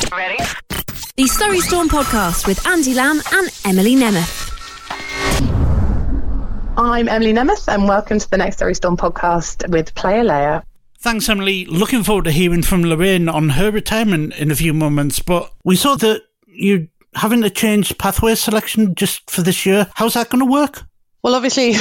Ready? The Surrey Storm podcast with Andy Lamb and Emily Nemeth. I'm Emily Nemeth and welcome to the next Surrey Storm podcast with Player Leia. Thanks, Emily. Looking forward to hearing from Lorraine on her retirement in a few moments, but we saw that you're having to change pathway selection just for this year. How's that going to work? Well, obviously,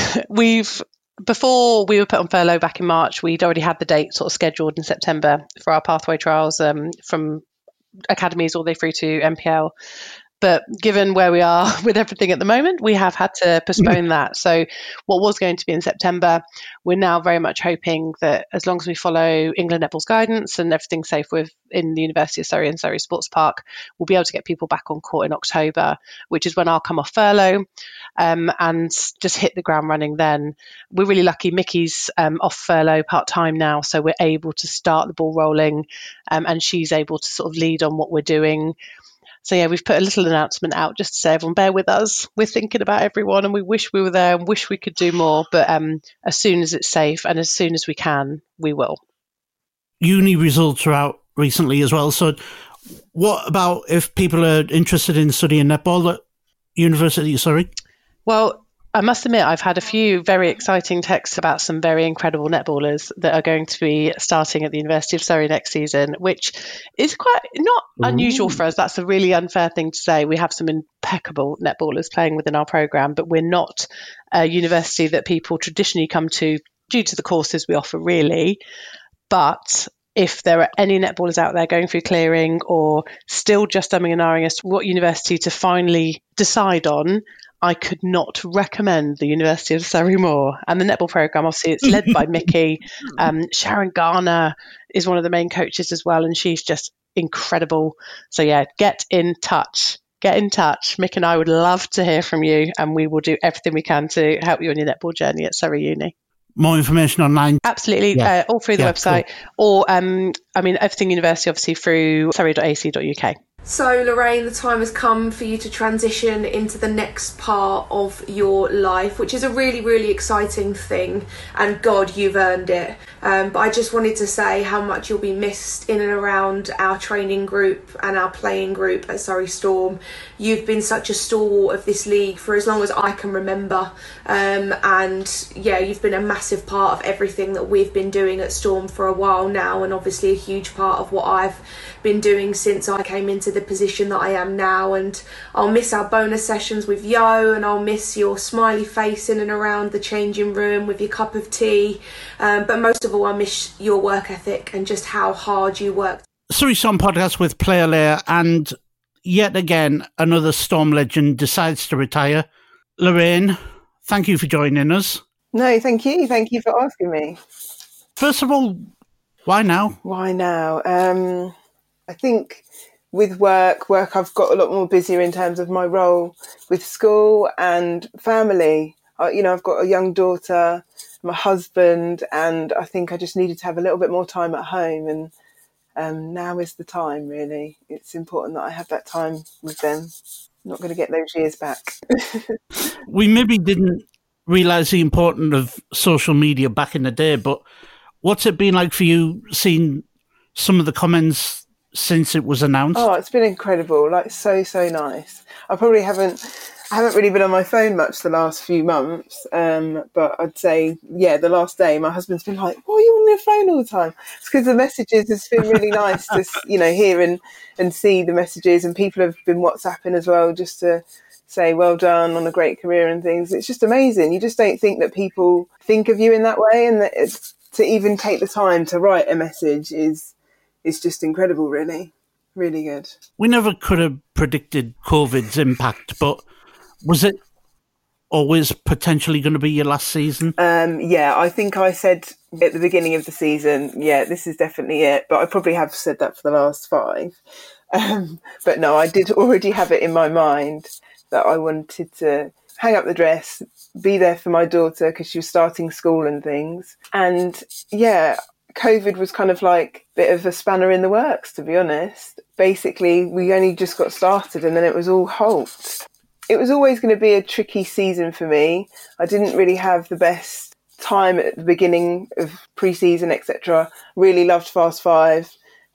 before we were put on furlough back in March, we'd already had the date sort of scheduled in September for our pathway trials from academies all the way through to MPL. But given where we are with everything at the moment, we have had to postpone that. So what was going to be in September, we're now very much hoping that as long as we follow England Netball's guidance and everything's safe in the University of Surrey and Surrey Sports Park, we'll be able to get people back on court in October, which is when I'll come off furlough and just hit the ground running then. We're really lucky. Mickey's off furlough part-time now, so we're able to start the ball rolling and she's able to sort of lead on what we're doing. So yeah, we've put a little announcement out just to say, everyone bear with us. We're thinking about everyone and we wish we were there and wish we could do more. But as soon as it's safe and as soon as we can, we will. Uni results are out recently as well. So what about if people are interested in studying netball at University of Surrey? Well, I must admit, I've had a few very exciting texts about some very incredible netballers that are going to be starting at the University of Surrey next season, which is quite not unusual for us. That's a really unfair thing to say. We have some impeccable netballers playing within our programme, but we're not a university that people traditionally come to due to the courses we offer, really. But if there are any netballers out there going through clearing or still just umming and ahhing as to what university to finally decide on, I could not recommend the University of Surrey more. And the netball programme, obviously, it's led by Mickey. Sharon Garner is one of the main coaches as well, and she's just incredible. So yeah, get in touch. Mick and I would love to hear from you, and we will do everything we can to help you on your netball journey at Surrey Uni. More information online? Absolutely, all through the website. Cool. Or, everything university, obviously, through surrey.ac.uk. So Lorraine, the time has come for you to transition into the next part of your life, which is a really, really exciting thing, and God, you've earned it. But I just wanted to say how much you'll be missed in and around our training group and our playing group at Surrey Storm. You've been such a stalwart of this league for as long as I can remember, and yeah, you've been a massive part of everything that we've been doing at Storm for a while now, and obviously a huge part of what I've been doing since I came into the position that I am now. And I'll miss our bonus sessions with Yo, and I'll miss your smiley face in and around the changing room with your cup of tea, but most of all I miss your work ethic and just how hard you work. Surrey Storm podcast with Player Leia, and yet again another Storm legend decides to retire. Lorraine, thank you for joining us. No, thank you for asking me. First of all, why now? I think with work I've got a lot more busier in terms of my role with school and family. I've got a young daughter, my husband, and I think I just needed to have a little bit more time at home, and now is the time, really. It's important that I have that time with them. I'm not going to get those years back. We maybe didn't realise the importance of social media back in the day, but what's it been like for you seeing some of the comments since it was announced? Oh, it's been incredible, so nice. I haven't really been on my phone much the last few months, but I'd say, the last day my husband's been like, why are you on your phone all the time? It's because the messages has been really nice to hear and see the messages, and people have been WhatsApping as well just to say well done on a great career and things. It's just amazing. You just don't think that people think of you in that way, and that to even take the time to write a message is just incredible, really. Really good. We never could have predicted COVID's impact, but was it always potentially going to be your last season? I think I said at the beginning of the season, this is definitely it. But I probably have said that for the last 5. But no, I did already have it in my mind that I wanted to hang up the dress, be there for my daughter because she was starting school and things. And COVID was kind of like a bit of a spanner in the works, to be honest. Basically, we only just got started and then it was all halt. It was always going to be a tricky season for me. I didn't really have the best time at the beginning of pre-season, etc. Really loved Fast 5,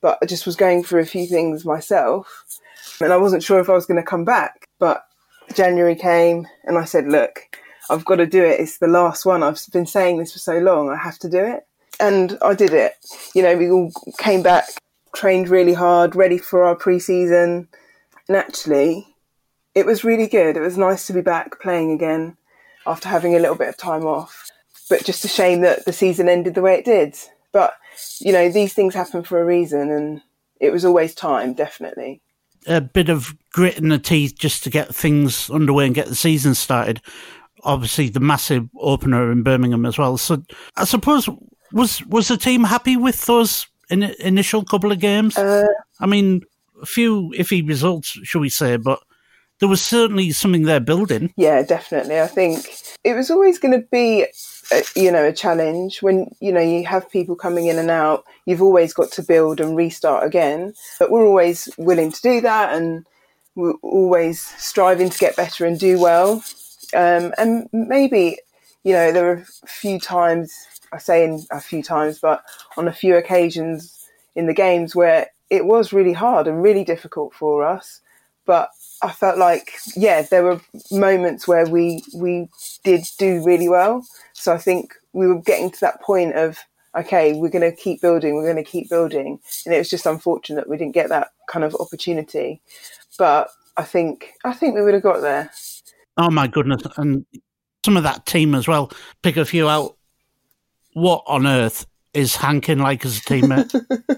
but I just was going through a few things myself and I wasn't sure if I was going to come back. But January came and I said, look, I've got to do it. It's the last one. I've been saying this for so long. I have to do it. And I did it. You know, we all came back, trained really hard, ready for our pre-season. And actually, it was really good. It was nice to be back playing again after having a little bit of time off. But just a shame that the season ended the way it did. But, you know, these things happen for a reason, and it was always time, definitely. A bit of grit in the teeth just to get things underway and get the season started. Obviously, the massive opener in Birmingham as well. So I suppose, was the team happy with those initial couple of games? I mean, a few iffy results, shall we say, but there was certainly something there building. Yeah, definitely. I think it was always going to be, a challenge. When, you have people coming in and out, you've always got to build and restart again. But we're always willing to do that, and we're always striving to get better and do well. And maybe, there were a few times, I say in a few times, but on a few occasions in the games where it was really hard and really difficult for us. But I felt like, there were moments where we did do really well. So I think we were getting to that point of, okay, we're going to keep building, we're going to keep building. And it was just unfortunate we didn't get that kind of opportunity. But I think we would have got there. Oh, my goodness. And some of that team as well, pick a few out. What on earth is Hankin like as a teammate?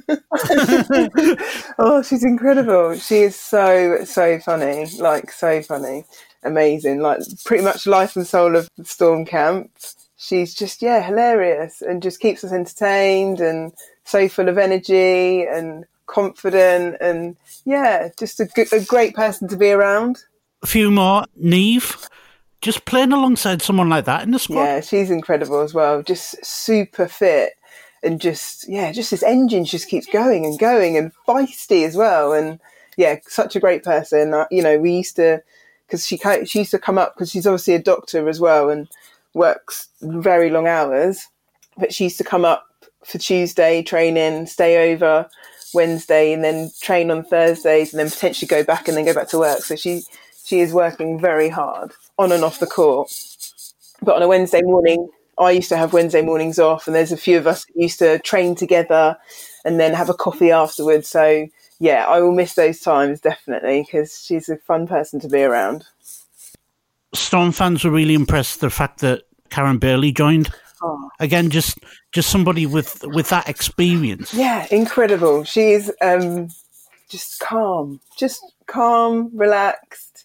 Oh, she's incredible. She is so funny, so funny. Amazing, pretty much life and soul of the Storm camp. She's just, hilarious and just keeps us entertained and so full of energy and confident and, just a great person to be around. A few more. Neve, just playing alongside someone like that in the squad. Yeah, she's incredible as well. Just super fit and just this engine just keeps going and feisty as well. And such a great person. We used to, because she used to come up because she's obviously a doctor as well and works very long hours. But she used to come up for Tuesday training, stay over Wednesday, and then train on Thursdays, and then potentially go back and then go back to work. So she is working very hard on and off the court. But on a Wednesday morning, I used to have Wednesday mornings off, and there's a few of us who used to train together and then have a coffee afterwards. So, I will miss those times, definitely, because she's a fun person to be around. Storm fans were really impressed with the fact that Karen Bailey joined. Oh. Again, just somebody with that experience. Yeah, incredible. She is just calm, relaxed,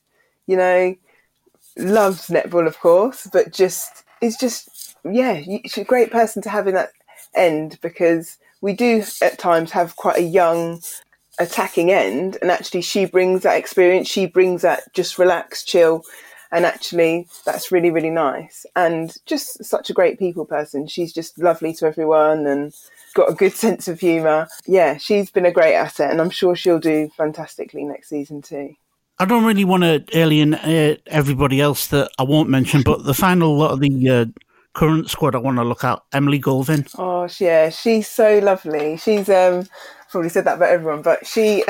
loves netball, of course, but she's a great person to have in that end, because we do at times have quite a young attacking end, and actually she brings that experience, she brings that just relax, chill, and actually that's really, really nice. And just such a great people person. She's just lovely to everyone and got a good sense of humour. Yeah, she's been a great asset, and I'm sure she'll do fantastically next season too. I don't really want to alienate everybody else that I won't mention, but the final lot of the current squad I want to look at, Emily Golvin. Oh, yeah, she's so lovely. She's probably said that about everyone, but she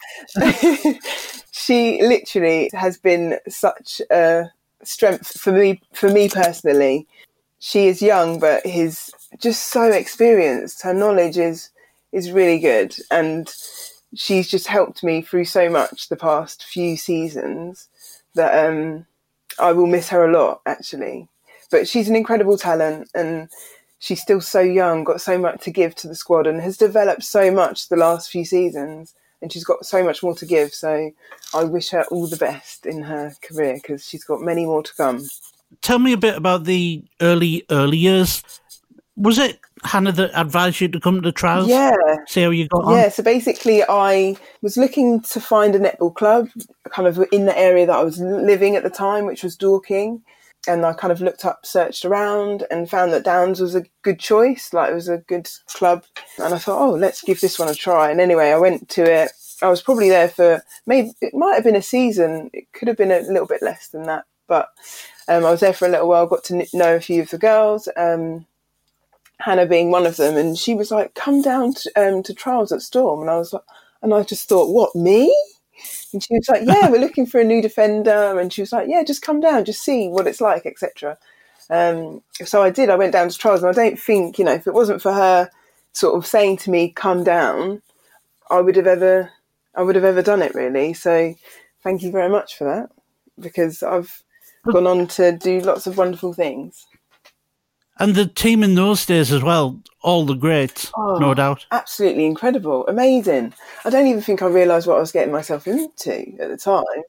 she literally has been such a strength for me personally. She is young, but is just so experienced. Her knowledge is really good, and she's just helped me through so much the past few seasons that I will miss her a lot, actually. But she's an incredible talent, and she's still so young, got so much to give to the squad, and has developed so much the last few seasons, and she's got so much more to give. So I wish her all the best in her career, because she's got many more to come. Tell me a bit about the early years. Was it Hannah that advised you to come to the trials? Yeah. See how you got on? Yeah, so basically I was looking to find a netball club kind of in the area that I was living at the time, which was Dorking. And I kind of searched around and found that Downs was a good choice. It was a good club. And I thought, let's give this one a try. And anyway, I went to it. I was probably there for it might have been a season. It could have been a little bit less than that. But I was there for a little while, got to know a few of the girls. Hannah being one of them, and she was like, "Come down to trials at Storm," and I was like, and I just thought, "What, me?" And she was like, "Yeah, we're looking for a new defender," and she was like, "Yeah, just come down, just see what it's like, etc." So I did. I went down to trials, and I don't think, if it wasn't for her sort of saying to me, "Come down," I would have ever done it, really. So thank you very much for that, because I've gone on to do lots of wonderful things. And the team in those days as well, all the greats, no doubt. Absolutely incredible, amazing. I don't even think I realised what I was getting myself into at the time.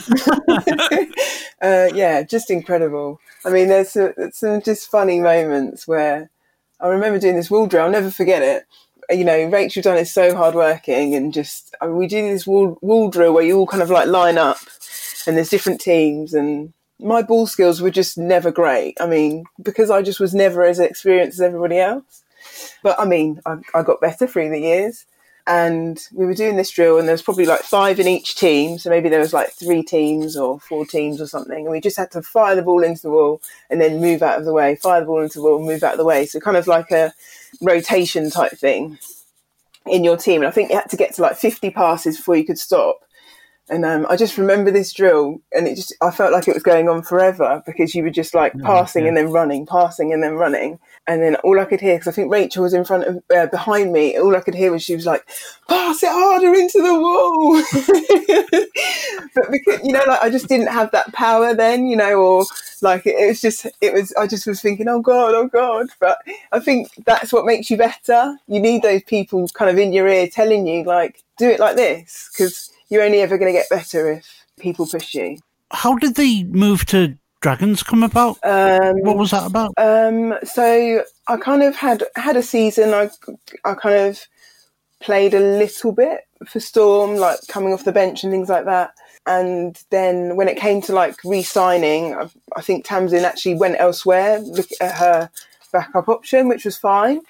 Yeah, just incredible. I mean, there's some just funny moments where I remember doing this wall drill. I'll never forget it. Rachel Dunn is so hardworking, and we do this wall drill where you all kind of like line up, and there's different teams, and my ball skills were just never great. I mean, because I just was never as experienced as everybody else. But I mean, I got better through the years, and we were doing this drill, and there was probably like 5 in each team. So maybe there was like 3 teams or 4 teams or something. And we just had to fire the ball into the wall and then move out of the way, fire the ball into the wall, move out of the way. So kind of like a rotation type thing in your team. And I think you had to get to like 50 passes before you could stop. And I just remember this drill, and I felt like it was going on forever, because you were just like passing and then running, passing and then running. And then all I could hear, because I think Rachel was in front of, behind me, all I could hear was she was like, "Pass it harder into the wall." But because, I just didn't have that power then, or like I just was thinking, oh God. But I think that's what makes you better. You need those people kind of in your ear telling you, like, do it like this, because you're only ever going to get better if people push you. How did the move to Dragons come about? What was that about? So I kind of had a season. I kind of played a little bit for Storm, like coming off the bench and things like that. And then when it came to like re-signing, I think Tamsin actually went elsewhere, look at her backup option, which was fine.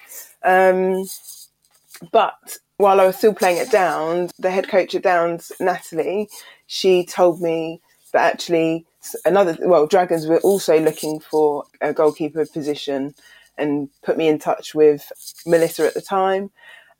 But while I was still playing at Downs, the head coach at Downs, Natalie, she told me that actually Dragons were also looking for a goalkeeper position, and put me in touch with Melissa at the time.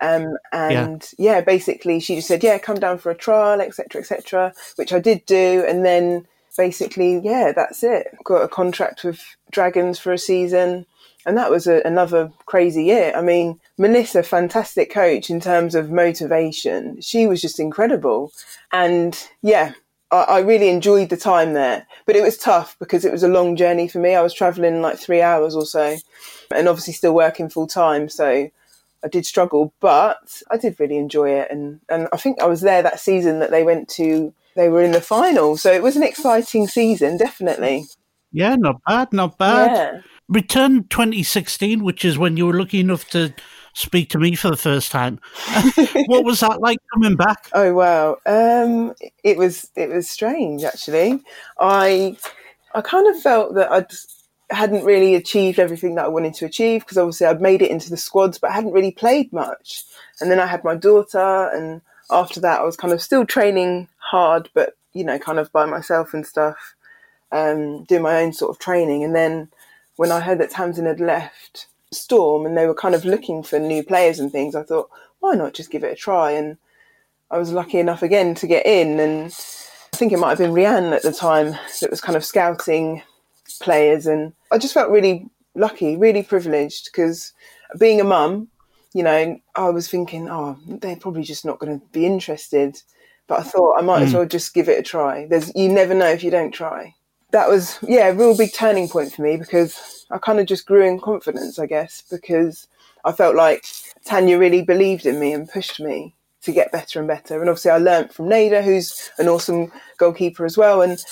Basically she just said, come down for a trial, etc., which I did do. And then basically, that's it. Got a contract with Dragons for a season. And that was another crazy year. I mean, Melissa, fantastic coach in terms of motivation. She was just incredible. And I really enjoyed the time there. But it was tough because it was a long journey for me. I was travelling like 3 hours or so, and obviously still working full time. So I did struggle, but I did really enjoy it. And I think I was there that season that they were in the final. So it was an exciting season, definitely. Yeah, not bad. Yeah. Return 2016, which is when you were lucky enough to speak to me for the first time. What was that like coming back? Oh, wow. It was strange, actually. I kind of felt that I hadn't really achieved everything that I wanted to achieve, because obviously I'd made it into the squads, but I hadn't really played much. And then I had my daughter, and after that I was kind of still training hard, but, kind of by myself and stuff, doing my own sort of training. And then when I heard that Tamsin had left Storm and they were kind of looking for new players and things, I thought, why not just give it a try? And I was lucky enough again to get in. And I think it might have been Rianne at the time that was kind of scouting players. And I just felt really lucky, really privileged, because being a mum, I was thinking, they're probably just not going to be interested. But I thought I might as well just give it a try. You never know if you don't try. That was, a real big turning point for me, because I kind of just grew in confidence, I guess, because I felt like Tanya really believed in me and pushed me to get better and better. And obviously I learnt from Nada, who's an awesome goalkeeper as well. And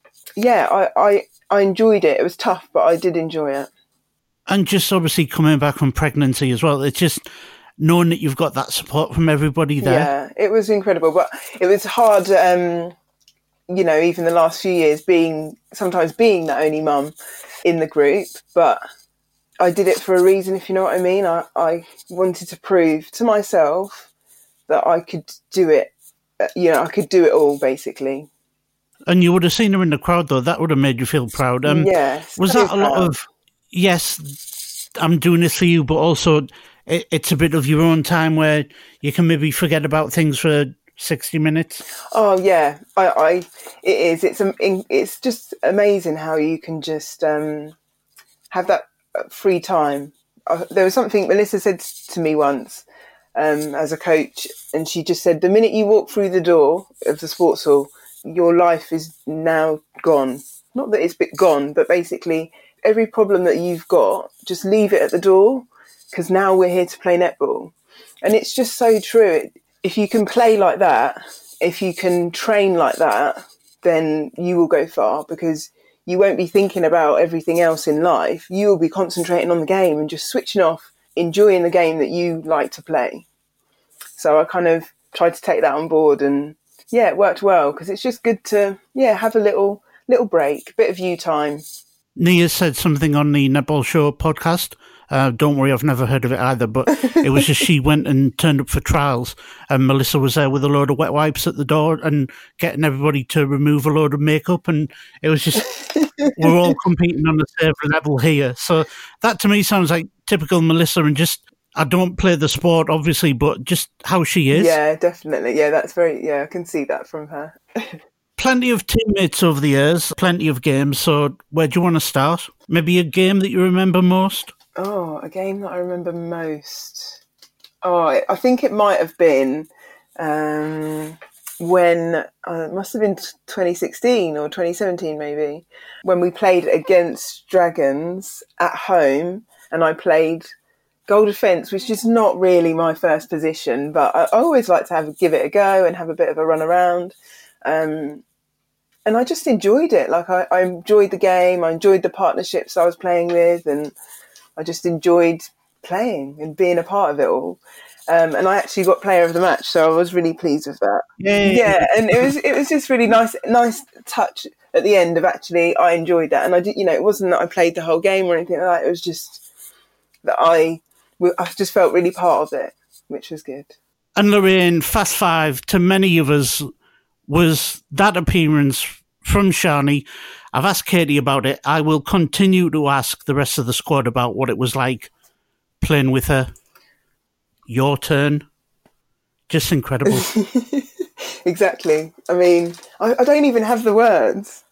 I enjoyed it. It was tough, but I did enjoy it. And just obviously coming back from pregnancy as well, it's just knowing that you've got that support from everybody there. Yeah, it was incredible, but it was hard, even the last few years sometimes being the only mum in the group, but I did it for a reason, if you know what I mean. I wanted to prove to myself that I could do it, I could do it all, basically. And you would have seen her in the crowd, though. That would have made you feel proud. Yes. Was that a lot of, yes, I'm doing this for you, but also it's a bit of your own time where you can maybe forget about things for 60 minutes. Oh yeah, it is. It's just amazing how you can just have that free time. There was something Melissa said to me once as a coach, and she just said, the minute you walk through the door of the sports hall, your life is now gone. Not that it's gone, but basically every problem that you've got, just leave it at the door, because now we're here to play netball. And it's just so true. If you can play like that, if you can train like that, then you will go far, because you won't be thinking about everything else in life. You will be concentrating on the game and just switching off, enjoying the game that you like to play. So I kind of tried to take that on board, and yeah, it worked well, because it's just good to have a little break, bit of you time. Nia said something on the Netball Show podcast. Don't worry, I've never heard of it either, but it was just she went and turned up for trials, and Melissa was there with a load of wet wipes at the door and getting everybody to remove a load of makeup, and it was just, we're all competing on the same level here. So that to me sounds like typical Melissa, and just, I don't play the sport, obviously, but just how she is. Yeah, definitely. Yeah, that's I can see that from her. Plenty of teammates over the years, plenty of games. So where do you want to start? Maybe a game that you remember most? Oh, a game that I remember most. Oh, I think it might have been when, it must have been 2016 or 2017 maybe, when we played against Dragons at home, and I played goal defence, which is not really my first position, but I always like to give it a go and have a bit of a run around. And I just enjoyed it. Like I enjoyed the game. I enjoyed the partnerships I was playing with, and I just enjoyed playing and being a part of it all. And I actually got player of the match, so I was really pleased with that. Yeah, and it was just really nice touch at the end of actually I enjoyed that. And I did, it wasn't that I played the whole game or anything like that. It was just that I just felt really part of it, which was good. And Lorraine, Fast Five to many of us was that appearance from Shani. I've asked Katie about it. I will continue to ask the rest of the squad about what it was like playing with her. Your turn. Just incredible. Exactly. I mean, I don't even have the words.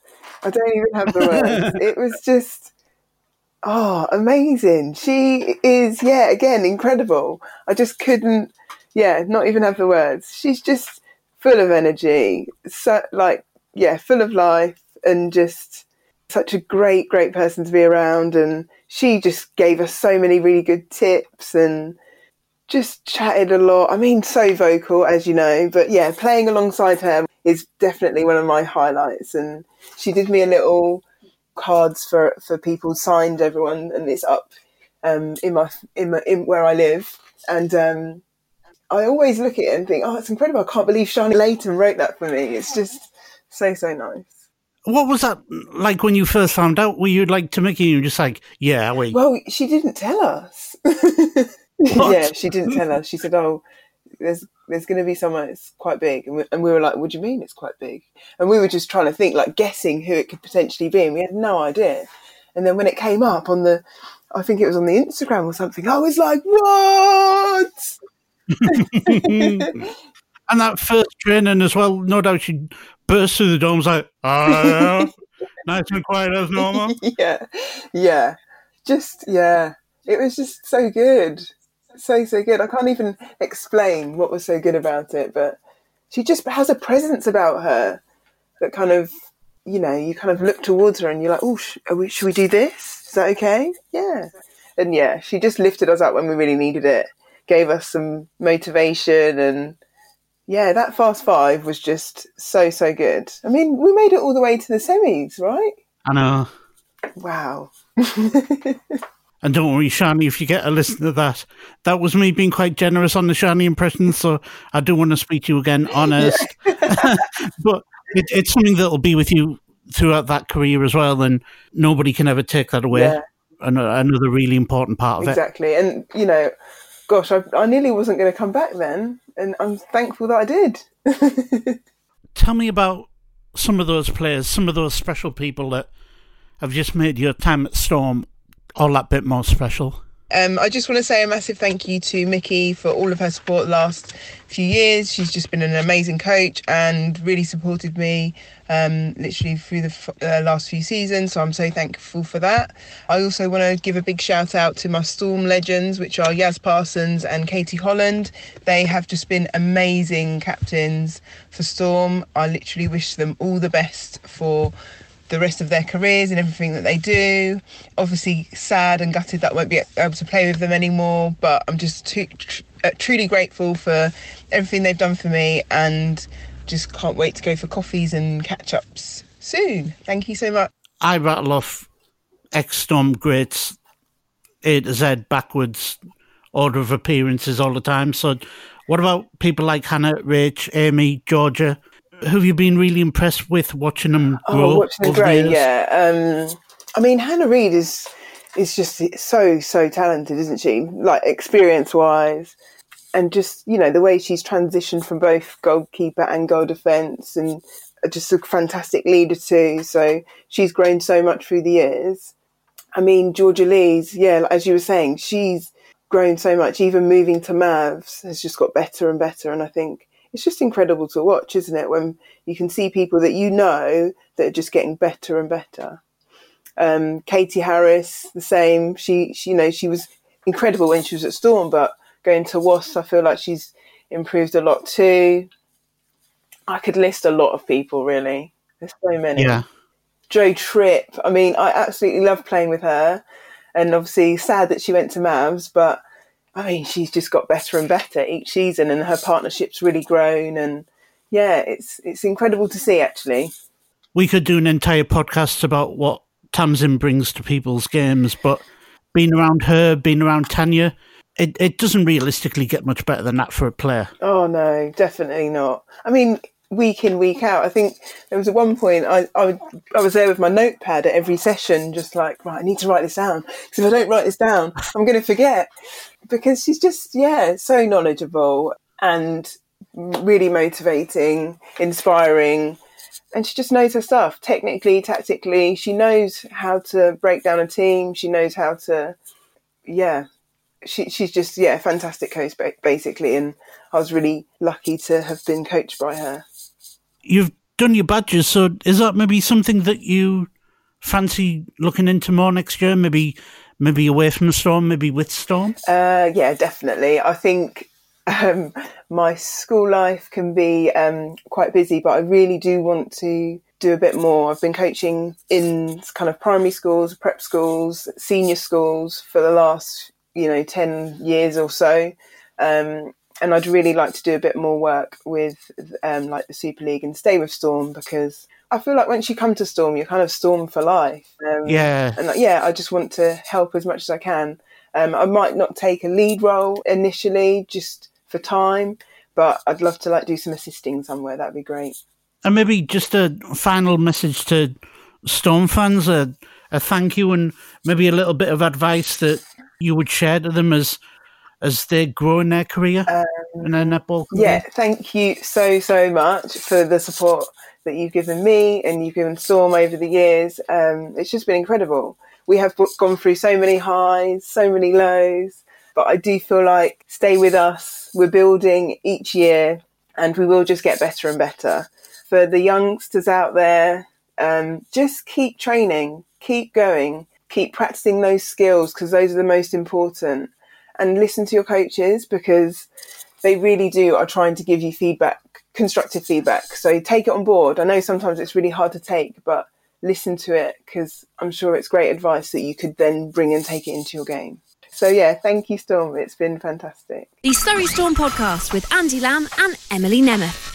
It was just, amazing. She is, again, incredible. I just couldn't, not even have the words. She's just full of energy, so, full of life, and just such a great person to be around. And she just gave us so many really good tips and just chatted a lot. I mean, so vocal, as you know, but playing alongside her is definitely one of my highlights. And she did me a little cards for people, signed everyone, and it's up in where I live. And I always look at it and think, it's incredible. I can't believe Shani Layton wrote that for me. It's just so nice. What was that like when you first found out? Were you like to Mickey? You were just like, yeah, wait. Well, she didn't tell us. Yeah, she didn't tell us. She said, there's going to be someone that's quite big. And we were like, what do you mean it's quite big? And we were just trying to think, like guessing who it could potentially be. And we had no idea. And then when it came up I think it was on the Instagram or something, I was like, what? And that first training as well, no doubt she burst through the domes like, nice and quiet as normal. Yeah. Just, it was just so good. So good. I can't even explain what was so good about it, but she just has a presence about her that kind of, you kind of look towards her and you're like, should we do this? Is that okay? Yeah. And she just lifted us up when we really needed it, gave us some motivation, and that Fast Five was just so good. I mean, we made it all the way to the semis, right? I know. Wow. And don't worry, Shani, if you get a listen to that was me being quite generous on the Shani impression, so I do want to speak to you again, honest. But it's something that will be with you throughout that career as well, and nobody can ever take that away. Yeah. Another really important part of it. Exactly. And, gosh, I nearly wasn't going to come back then, and I'm thankful that I did. Tell me about some of those players, some of those special people that have just made your time at Storm all that bit more special. I just want to say a massive thank you to Mickey for all of her support the last few years. She's just been an amazing coach and really supported me literally through the last few seasons, so I'm so thankful for that. I also want to give a big shout out to my Storm legends, which are Yaz Parsons and Katie Holland. They have just been amazing captains for Storm. I literally wish them all the best for the rest of their careers and everything that they do. Obviously sad and gutted that I won't be able to play with them anymore, but I'm just truly grateful for everything they've done for me, and just can't wait to go for coffees and catch-ups soon. Thank you so much. I rattle off ex-Storm greats A to Z backwards order of appearances all the time. So what about people like Hannah, Rach, Amy, Georgia? Who have you been really impressed with watching them grow? Watching them grow, yeah. I mean, Hannah Reid is just so talented, isn't she? Like, experience-wise. And just, you know, the way she's transitioned from both goalkeeper and goal defence, and just a fantastic leader too. So she's grown so much through the years. I mean, Georgia Lees, yeah, as you were saying, she's grown so much. Even moving to Mavs has just got better and better. And I think it's just incredible to watch, isn't it? When you can see people that you know that are just getting better and better. Katie Harris, the same. She was incredible when she was at Storm, but going to Wasps, I feel like she's improved a lot too. I could list a lot of people, really. There's so many. Yeah. Jo Tripp, I mean, I absolutely love playing with her. And obviously sad that she went to Mavs, but I mean, she's just got better and better each season, and her partnership's really grown. And yeah, it's incredible to see, actually. We could do an entire podcast about what Tamsin brings to people's games, but being around her, being around Tanya, it doesn't realistically get much better than that for a player. Oh, no, definitely not. I mean, week in, week out, I think there was at one point I was there with my notepad at every session, just like, right, I need to write this down, because if I don't write this down, I'm going to forget. Because she's just, so knowledgeable and really motivating, inspiring, and she just knows her stuff. Technically, tactically, she knows how to break down a team. She knows how to, she's just, fantastic coach, basically. And I was really lucky to have been coached by her. You've done your badges, so is that maybe something that you fancy looking into more next year? Maybe away from Storm, maybe with Storm? Yeah, definitely. I think my school life can be quite busy, but I really do want to do a bit more. I've been coaching in kind of primary schools, prep schools, senior schools for the last 10 years or so, and I'd really like to do a bit more work with like the Super League and stay with Storm, because I feel like once you come to Storm, you're kind of Storm for life. I just want to help as much as I can. I might not take a lead role initially just for time, but I'd love to do some assisting somewhere. That'd be great. And maybe just a final message to Storm fans, a thank you, and maybe a little bit of advice that you would share to them as they grow in their career, in their netball career. Yeah, thank you so much for the support that you've given me and you've given Storm over the years. It's just been incredible. We have gone through so many highs, so many lows, but I do feel like stay with us. We're building each year and we will just get better and better. For the youngsters out there, just keep training, keep going, keep practicing those skills, because those are the most important. And listen to your coaches, because they really are trying to give you feedback, constructive feedback. So take it on board. I know sometimes it's really hard to take, but listen to it, because I'm sure it's great advice that you could then bring and take it into your game. So yeah, thank you, Storm. It's been fantastic. The Surrey Storm podcast with Andy Lamb and Emily Nemeth.